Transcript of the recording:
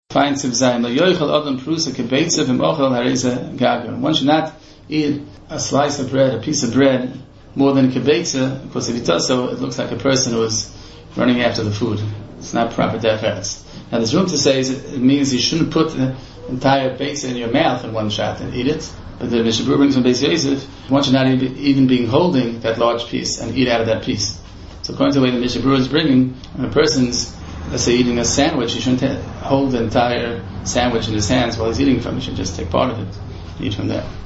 One should not eat a slice of bread, a piece of bread, more than a kibetza, because if he does so, it looks like a person who is running after the food. It's not proper derech. Now there's room to say it means you shouldn't put the entire base in your mouth in one shot and eat it. But the Mishnah Berurah brings from Beis Yosef, one should not even be holding that large piece and eat out of that piece. So according to the way the Mishnah Berurah is bringing, when a person's, let's say, eating a sandwich, he shouldn't hold the entire sandwich in his hands while he's eating from it. He should just take part of it and eat from there.